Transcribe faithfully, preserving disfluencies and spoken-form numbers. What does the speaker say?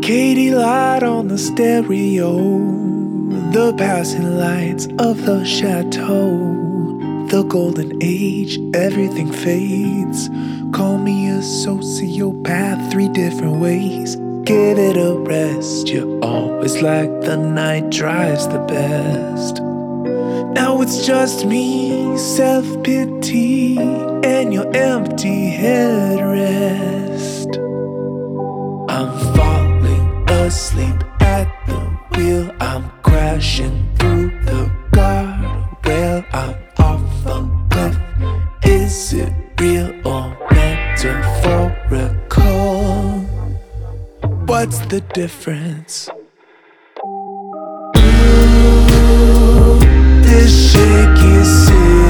Katie light on the stereo, the passing lights of the chateau. The golden age, everything fades. Call me a sociopath three different ways. Give it a rest, you always like the night drives the best. Now it's just me, self-pity, and your empty headrest. I'm falling asleep at the wheel, I'm crashing through the guardrail, I'm off a cliff. Is it real or metaphorical? What's the difference? Ooh, this shaky city.